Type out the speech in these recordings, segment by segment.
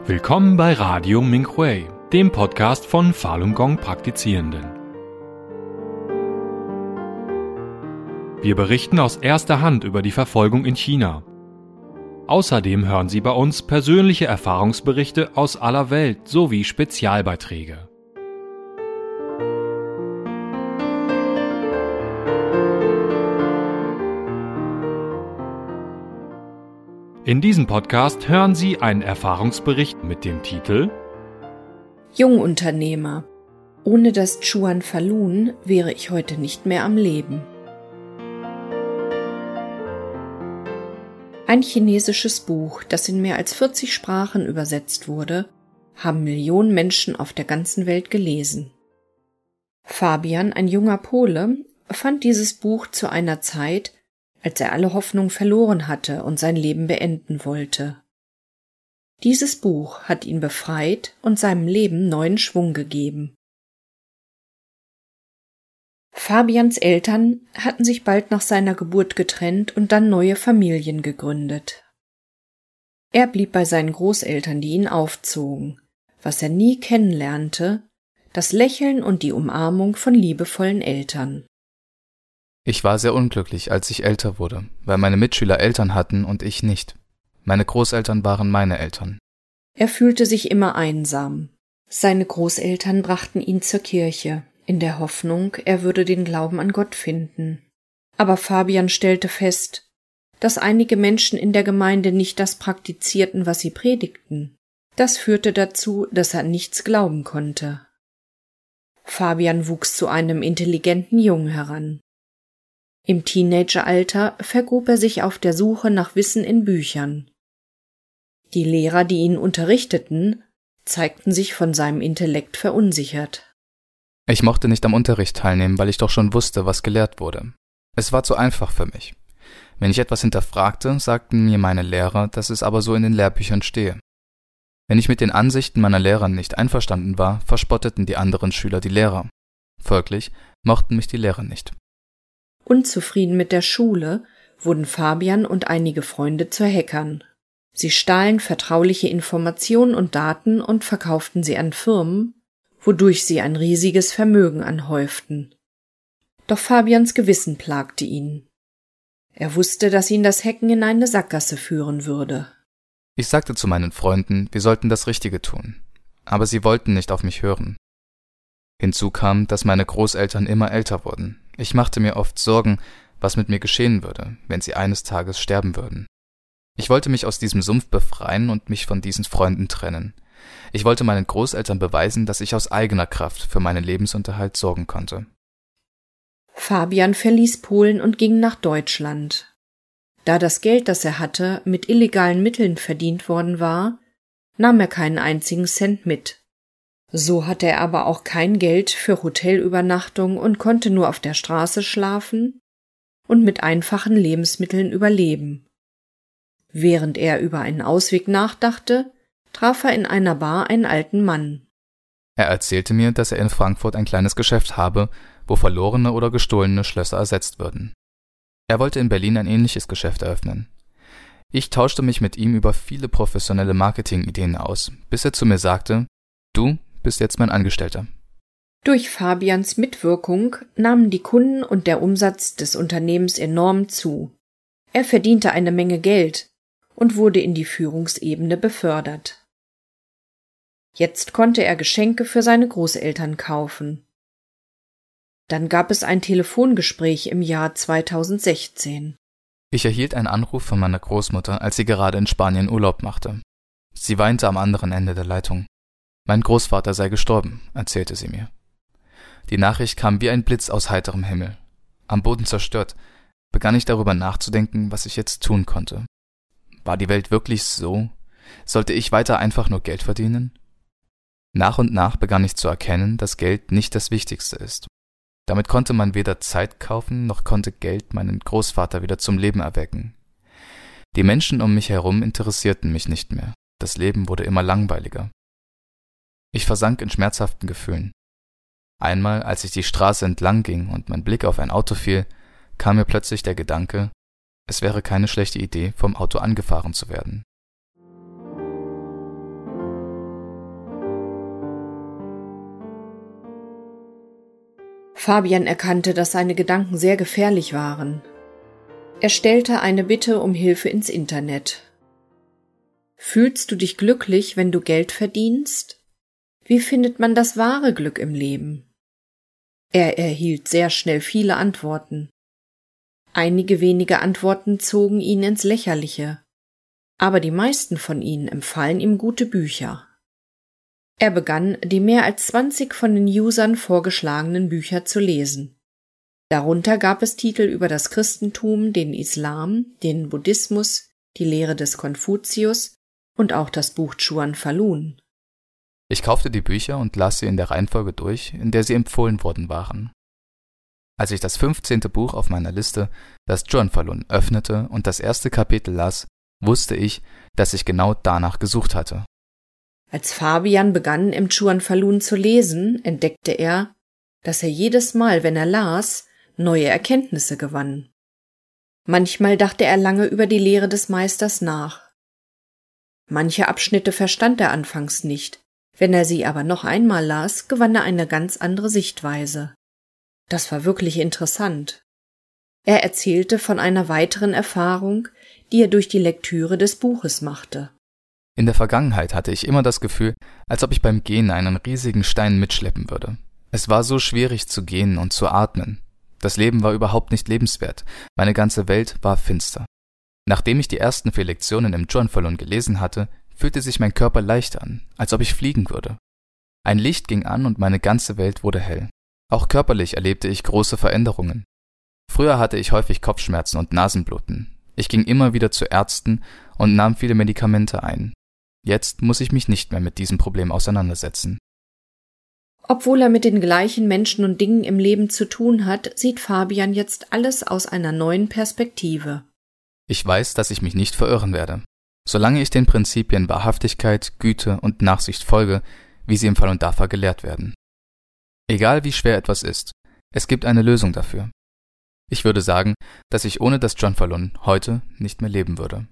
Willkommen bei Radio Minhui, dem Podcast von Falun Gong Praktizierenden. Wir berichten aus erster Hand über die Verfolgung in China. Außerdem hören Sie bei uns persönliche Erfahrungsberichte aus aller Welt sowie Spezialbeiträge. In diesem Podcast hören Sie einen Erfahrungsbericht mit dem Titel Jungunternehmer. Ohne das Chuan Falun wäre ich heute nicht mehr am Leben. Ein chinesisches Buch, das in mehr als 40 Sprachen übersetzt wurde, haben Millionen Menschen auf der ganzen Welt gelesen. Fabian, ein junger Pole, fand dieses Buch zu einer Zeit, als er alle Hoffnung verloren hatte und sein Leben beenden wollte. Dieses Buch hat ihn befreit und seinem Leben neuen Schwung gegeben. Fabians Eltern hatten sich bald nach seiner Geburt getrennt und dann neue Familien gegründet. Er blieb bei seinen Großeltern, die ihn aufzogen, was er nie kennenlernte, das Lächeln und die Umarmung von liebevollen Eltern. Ich war sehr unglücklich, als ich älter wurde, weil meine Mitschüler Eltern hatten und ich nicht. Meine Großeltern waren meine Eltern. Er fühlte sich immer einsam. Seine Großeltern brachten ihn zur Kirche, in der Hoffnung, er würde den Glauben an Gott finden. Aber Fabian stellte fest, dass einige Menschen in der Gemeinde nicht das praktizierten, was sie predigten. Das führte dazu, dass er an nichts glauben konnte. Fabian wuchs zu einem intelligenten Jungen heran. Im Teenageralter vergrub er sich auf der Suche nach Wissen in Büchern. Die Lehrer, die ihn unterrichteten, zeigten sich von seinem Intellekt verunsichert. Ich mochte nicht am Unterricht teilnehmen, weil ich doch schon wusste, was gelehrt wurde. Es war zu einfach für mich. Wenn ich etwas hinterfragte, sagten mir meine Lehrer, dass es aber so in den Lehrbüchern stehe. Wenn ich mit den Ansichten meiner Lehrer nicht einverstanden war, verspotteten die anderen Schüler die Lehrer. Folglich mochten mich die Lehrer nicht. Unzufrieden mit der Schule wurden Fabian und einige Freunde zu Hackern. Sie stahlen vertrauliche Informationen und Daten und verkauften sie an Firmen, wodurch sie ein riesiges Vermögen anhäuften. Doch Fabians Gewissen plagte ihn. Er wusste, dass ihn das Hacken in eine Sackgasse führen würde. Ich sagte zu meinen Freunden, wir sollten das Richtige tun. Aber sie wollten nicht auf mich hören. Hinzu kam, dass meine Großeltern immer älter wurden. Ich machte mir oft Sorgen, was mit mir geschehen würde, wenn sie eines Tages sterben würden. Ich wollte mich aus diesem Sumpf befreien und mich von diesen Freunden trennen. Ich wollte meinen Großeltern beweisen, dass ich aus eigener Kraft für meinen Lebensunterhalt sorgen konnte. Fabian verließ Polen und ging nach Deutschland. Da das Geld, das er hatte, mit illegalen Mitteln verdient worden war, nahm er keinen einzigen Cent mit. So hatte er aber auch kein Geld für Hotelübernachtung und konnte nur auf der Straße schlafen und mit einfachen Lebensmitteln überleben. Während er über einen Ausweg nachdachte, traf er in einer Bar einen alten Mann. Er erzählte mir, dass er in Frankfurt ein kleines Geschäft habe, wo verlorene oder gestohlene Schlösser ersetzt würden. Er wollte in Berlin ein ähnliches Geschäft eröffnen. Ich tauschte mich mit ihm über viele professionelle Marketingideen aus, bis er zu mir sagte, du bist jetzt mein Angestellter. Durch Fabians Mitwirkung nahmen die Kunden und der Umsatz des Unternehmens enorm zu. Er verdiente eine Menge Geld und wurde in die Führungsebene befördert. Jetzt konnte er Geschenke für seine Großeltern kaufen. Dann gab es ein Telefongespräch im Jahr 2016. Ich erhielt einen Anruf von meiner Großmutter, als sie gerade in Spanien Urlaub machte. Sie weinte am anderen Ende der Leitung. Mein Großvater sei gestorben, erzählte sie mir. Die Nachricht kam wie ein Blitz aus heiterem Himmel. Am Boden zerstört, begann ich darüber nachzudenken, was ich jetzt tun konnte. War die Welt wirklich so? Sollte ich weiter einfach nur Geld verdienen? Nach und nach begann ich zu erkennen, dass Geld nicht das Wichtigste ist. Damit konnte man weder Zeit kaufen, noch konnte Geld meinen Großvater wieder zum Leben erwecken. Die Menschen um mich herum interessierten mich nicht mehr. Das Leben wurde immer langweiliger. Ich versank in schmerzhaften Gefühlen. Einmal, als ich die Straße entlang ging und mein Blick auf ein Auto fiel, kam mir plötzlich der Gedanke, es wäre keine schlechte Idee, vom Auto angefahren zu werden. Fabian erkannte, dass seine Gedanken sehr gefährlich waren. Er stellte eine Bitte um Hilfe ins Internet. Fühlst du dich glücklich, wenn du Geld verdienst? Wie findet man das wahre Glück im Leben? Er erhielt sehr schnell viele Antworten. Einige wenige Antworten zogen ihn ins Lächerliche, aber die meisten von ihnen empfahlen ihm gute Bücher. Er begann, die mehr als 20 von den Usern vorgeschlagenen Bücher zu lesen. Darunter gab es Titel über das Christentum, den Islam, den Buddhismus, die Lehre des Konfuzius und auch das Buch Chuan Falun. Ich kaufte die Bücher und las sie in der Reihenfolge durch, in der sie empfohlen worden waren. Als ich das 15. Buch auf meiner Liste, das Chuan Falun, öffnete und das erste Kapitel las, wusste ich, dass ich genau danach gesucht hatte. Als Fabian begann, im Chuan Falun zu lesen, entdeckte er, dass er jedes Mal, wenn er las, neue Erkenntnisse gewann. Manchmal dachte er lange über die Lehre des Meisters nach. Manche Abschnitte verstand er anfangs nicht, wenn er sie aber noch einmal las, gewann er eine ganz andere Sichtweise. Das war wirklich interessant. Er erzählte von einer weiteren Erfahrung, die er durch die Lektüre des Buches machte. In der Vergangenheit hatte ich immer das Gefühl, als ob ich beim Gehen einen riesigen Stein mitschleppen würde. Es war so schwierig zu gehen und zu atmen. Das Leben war überhaupt nicht lebenswert. Meine ganze Welt war finster. Nachdem ich die ersten 4 Lektionen im Chuan Falun gelesen hatte, fühlte sich mein Körper leicht an, als ob ich fliegen würde. Ein Licht ging an und meine ganze Welt wurde hell. Auch körperlich erlebte ich große Veränderungen. Früher hatte ich häufig Kopfschmerzen und Nasenbluten. Ich ging immer wieder zu Ärzten und nahm viele Medikamente ein. Jetzt muss ich mich nicht mehr mit diesem Problem auseinandersetzen. Obwohl er mit den gleichen Menschen und Dingen im Leben zu tun hat, sieht Fabian jetzt alles aus einer neuen Perspektive. Ich weiß, dass ich mich nicht verirren werde. Solange ich den Prinzipien Wahrhaftigkeit, Güte und Nachsicht folge, wie sie im Falun Dafa gelehrt werden. Egal wie schwer etwas ist, es gibt eine Lösung dafür. Ich würde sagen, dass ich ohne das Chuan Falun heute nicht mehr leben würde.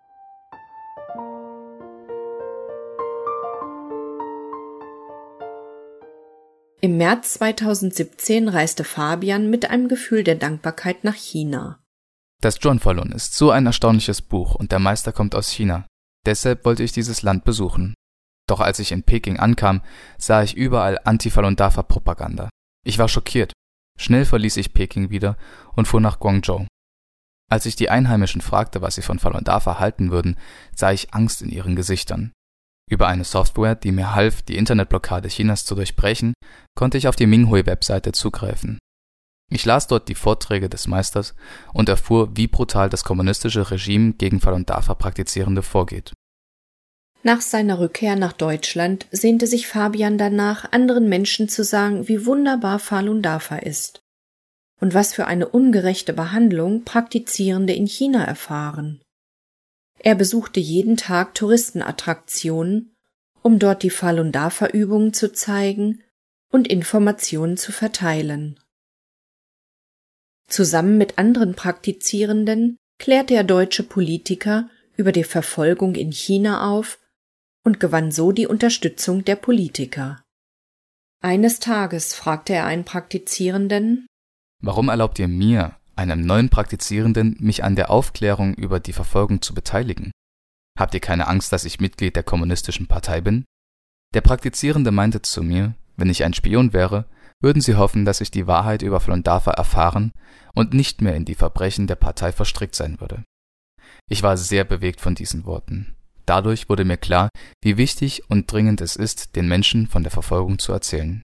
Im März 2017 reiste Fabian mit einem Gefühl der Dankbarkeit nach China. Das Chuan Falun ist so ein erstaunliches Buch und der Meister kommt aus China. Deshalb wollte ich dieses Land besuchen. Doch als ich in Peking ankam, sah ich überall Anti-Falun Dafa-Propaganda. Ich war schockiert. Schnell verließ ich Peking wieder und fuhr nach Guangzhou. Als ich die Einheimischen fragte, was sie von Falun Dafa halten würden, sah ich Angst in ihren Gesichtern. Über eine Software, die mir half, die Internetblockade Chinas zu durchbrechen, konnte ich auf die Minghui-Webseite zugreifen. Ich las dort die Vorträge des Meisters und erfuhr, wie brutal das kommunistische Regime gegen Falun Dafa Praktizierende vorgeht. Nach seiner Rückkehr nach Deutschland sehnte sich Fabian danach, anderen Menschen zu sagen, wie wunderbar Falun Dafa ist und was für eine ungerechte Behandlung Praktizierende in China erfahren. Er besuchte jeden Tag Touristenattraktionen, um dort die Falun Dafa Übungen zu zeigen und Informationen zu verteilen. Zusammen mit anderen Praktizierenden klärte er deutsche Politiker über die Verfolgung in China auf und gewann so die Unterstützung der Politiker. Eines Tages fragte er einen Praktizierenden: Warum erlaubt ihr mir, einem neuen Praktizierenden, mich an der Aufklärung über die Verfolgung zu beteiligen? Habt ihr keine Angst, dass ich Mitglied der kommunistischen Partei bin? Der Praktizierende meinte zu mir, wenn ich ein Spion wäre, würden sie hoffen, dass ich die Wahrheit über Falun Dafa erfahren und nicht mehr in die Verbrechen der Partei verstrickt sein würde. Ich war sehr bewegt von diesen Worten. Dadurch wurde mir klar, wie wichtig und dringend es ist, den Menschen von der Verfolgung zu erzählen.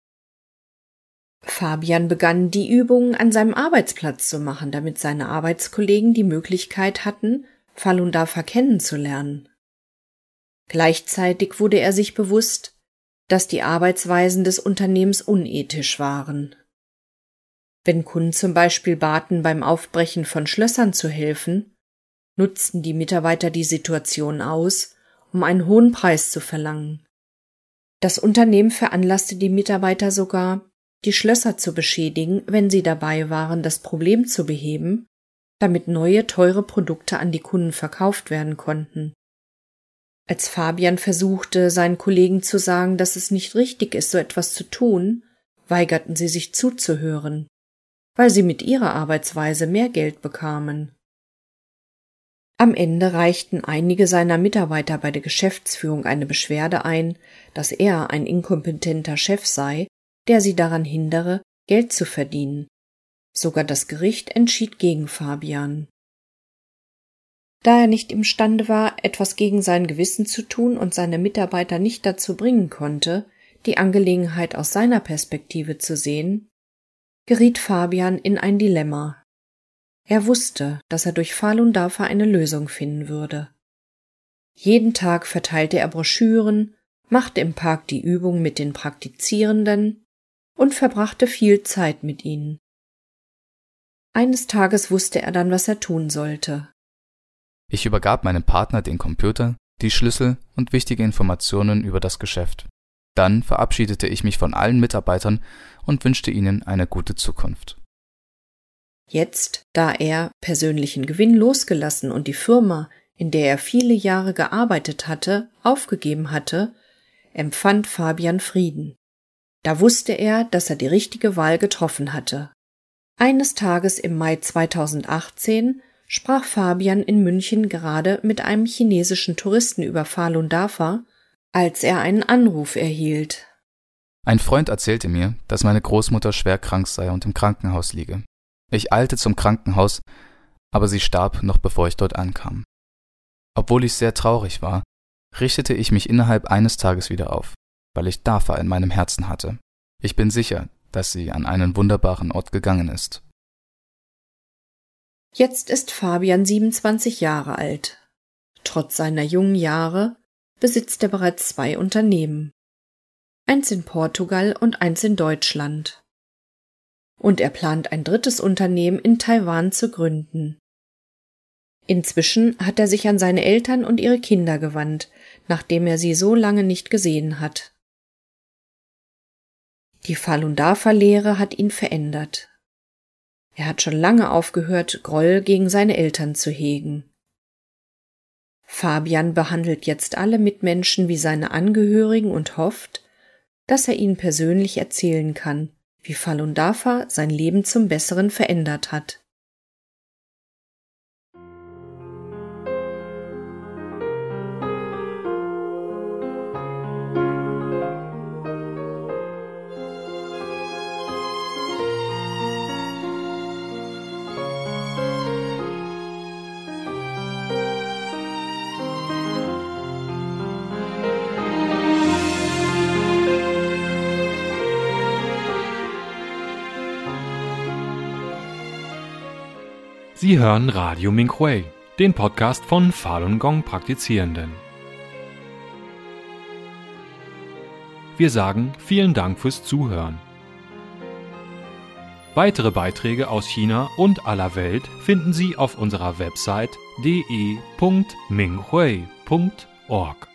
Fabian begann, die Übungen an seinem Arbeitsplatz zu machen, damit seine Arbeitskollegen die Möglichkeit hatten, Falun Dafa kennenzulernen. Gleichzeitig wurde er sich bewusst, dass die Arbeitsweisen des Unternehmens unethisch waren. Wenn Kunden zum Beispiel baten, beim Aufbrechen von Schlössern zu helfen, nutzten die Mitarbeiter die Situation aus, um einen hohen Preis zu verlangen. Das Unternehmen veranlasste die Mitarbeiter sogar, die Schlösser zu beschädigen, wenn sie dabei waren, das Problem zu beheben, damit neue, teure Produkte an die Kunden verkauft werden konnten. Als Fabian versuchte, seinen Kollegen zu sagen, dass es nicht richtig ist, so etwas zu tun, weigerten sie sich zuzuhören, weil sie mit ihrer Arbeitsweise mehr Geld bekamen. Am Ende reichten einige seiner Mitarbeiter bei der Geschäftsführung eine Beschwerde ein, dass er ein inkompetenter Chef sei, der sie daran hindere, Geld zu verdienen. Sogar das Gericht entschied gegen Fabian. Da er nicht imstande war, etwas gegen sein Gewissen zu tun und seine Mitarbeiter nicht dazu bringen konnte, die Angelegenheit aus seiner Perspektive zu sehen, geriet Fabian in ein Dilemma. Er wusste, dass er durch Falun Dafa eine Lösung finden würde. Jeden Tag verteilte er Broschüren, machte im Park die Übung mit den Praktizierenden und verbrachte viel Zeit mit ihnen. Eines Tages wusste er dann, was er tun sollte. Ich übergab meinem Partner den Computer, die Schlüssel und wichtige Informationen über das Geschäft. Dann verabschiedete ich mich von allen Mitarbeitern und wünschte ihnen eine gute Zukunft. Jetzt, da er persönlichen Gewinn losgelassen und die Firma, in der er viele Jahre gearbeitet hatte, aufgegeben hatte, empfand Fabian Frieden. Da wusste er, dass er die richtige Wahl getroffen hatte. Eines Tages im Mai 2018 sprach Fabian in München gerade mit einem chinesischen Touristen über Falun Dafa, als er einen Anruf erhielt. Ein Freund erzählte mir, dass meine Großmutter schwer krank sei und im Krankenhaus liege. Ich eilte zum Krankenhaus, aber sie starb noch bevor ich dort ankam. Obwohl ich sehr traurig war, richtete ich mich innerhalb eines Tages wieder auf, weil ich Dafa in meinem Herzen hatte. Ich bin sicher, dass sie an einen wunderbaren Ort gegangen ist. Jetzt ist Fabian 27 Jahre alt. Trotz seiner jungen Jahre besitzt er bereits 2 Unternehmen. Eins in Portugal und eins in Deutschland. Und er plant ein 3. Unternehmen in Taiwan zu gründen. Inzwischen hat er sich an seine Eltern und ihre Kinder gewandt, nachdem er sie so lange nicht gesehen hat. Die Falun Dafa-Lehre hat ihn verändert. Er hat schon lange aufgehört, Groll gegen seine Eltern zu hegen. Fabian behandelt jetzt alle Mitmenschen wie seine Angehörigen und hofft, dass er ihnen persönlich erzählen kann, wie Falun Dafa sein Leben zum Besseren verändert hat. Sie hören Radio Minhui, den Podcast von Falun Gong Praktizierenden. Wir sagen vielen Dank fürs Zuhören. Weitere Beiträge aus China und aller Welt finden Sie auf unserer Website de.minhui.org.